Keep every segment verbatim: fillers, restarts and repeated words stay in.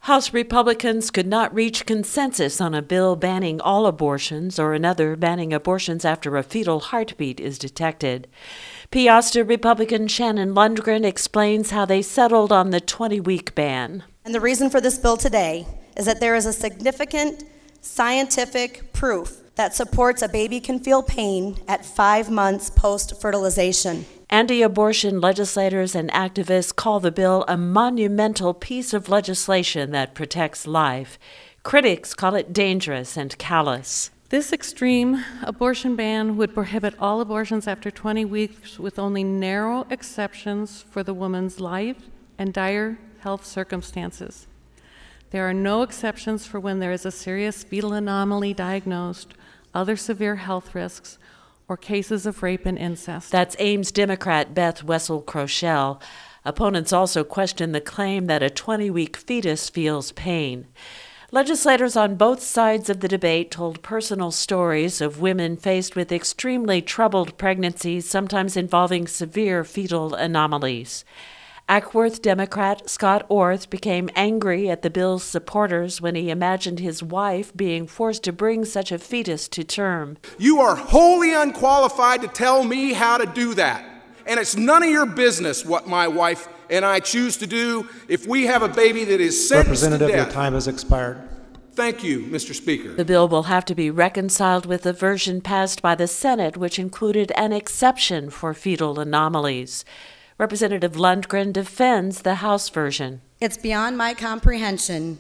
House Republicans could not reach consensus on a bill banning all abortions or another banning abortions after a fetal heartbeat is detected. Peosta Republican Shannon Lundgren explains how they settled on the twenty-week ban. And the reason for this bill today is that there is a significant scientific proof that supports a baby can feel pain at five months post-fertilization. Anti-abortion legislators and activists call the bill a monumental piece of legislation that protects life. Critics call it dangerous and callous. This extreme abortion ban would prohibit all abortions after twenty weeks with only narrow exceptions for the woman's life and dire health circumstances. There are no exceptions for when there is a serious fetal anomaly diagnosed, other severe health risks, or cases of rape and incest. That's Ames Democrat Beth Wessel-Kroschel. Opponents also question the claim that a twenty-week fetus feels pain. Legislators on both sides of the debate told personal stories of women faced with extremely troubled pregnancies, sometimes involving severe fetal anomalies. Ackworth Democrat Scott Orth became angry at the bill's supporters when he imagined his wife being forced to bring such a fetus to term. You are wholly unqualified to tell me how to do that. And it's none of your business what my wife and I choose to do if we have a baby that is sentenced to death. Representative, your time has expired. Thank you, Mister Speaker. The bill will have to be reconciled with the version passed by the Senate, which included an exception for fetal anomalies. Representative Lundgren defends the House version. It's beyond my comprehension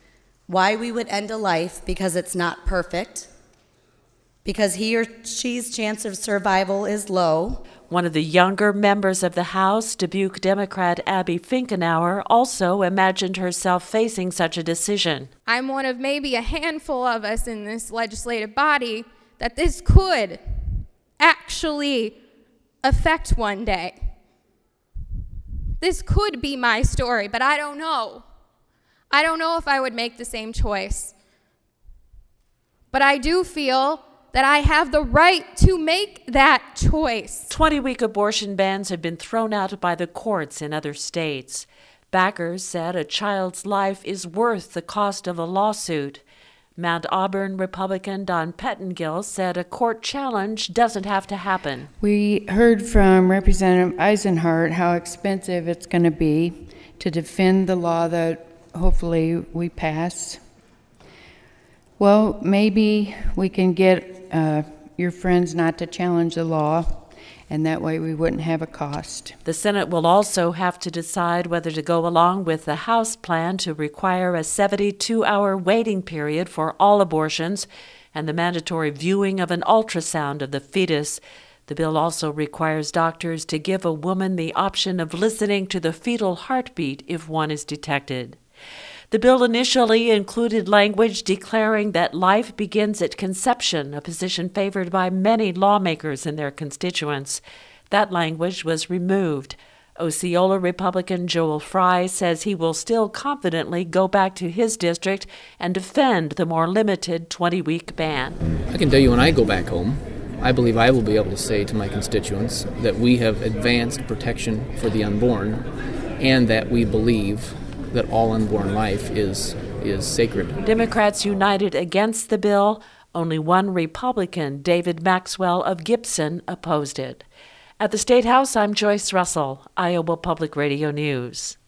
why we would end a life because it's not perfect, because he or she's chance of survival is low. One of the younger members of the House, Dubuque Democrat Abby Finkenauer, also imagined herself facing such a decision. I'm one of maybe a handful of us in this legislative body that this could actually affect one day. This could be my story, but I don't know. I don't know if I would make the same choice. But I do feel that I have the right to make that choice. twenty-week abortion bans have been thrown out by the courts in other states. Backers said a child's life is worth the cost of a lawsuit. Mount Auburn Republican Don Pettengill said a court challenge doesn't have to happen. We heard from Representative Eisenhart how expensive it's going to be to defend the law that hopefully we pass. Well, maybe we can get uh, your friends not to challenge the law, and that way we wouldn't have a cost. The Senate will also have to decide whether to go along with the House plan to require a seventy-two hour waiting period for all abortions and the mandatory viewing of an ultrasound of the fetus. The bill also requires doctors to give a woman the option of listening to the fetal heartbeat if one is detected. The bill initially included language declaring that life begins at conception, a position favored by many lawmakers and their constituents. That language was removed. Osceola Republican Joel Fry says he will still confidently go back to his district and defend the more limited twenty-week ban. I can tell you when I go back home, I believe I will be able to say to my constituents that we have advanced protection for the unborn and that we believe that all unborn life is is sacred. Democrats united against the bill. Only one Republican, David Maxwell of Gibson, opposed it. At the State House, I'm Joyce Russell, Iowa Public Radio News.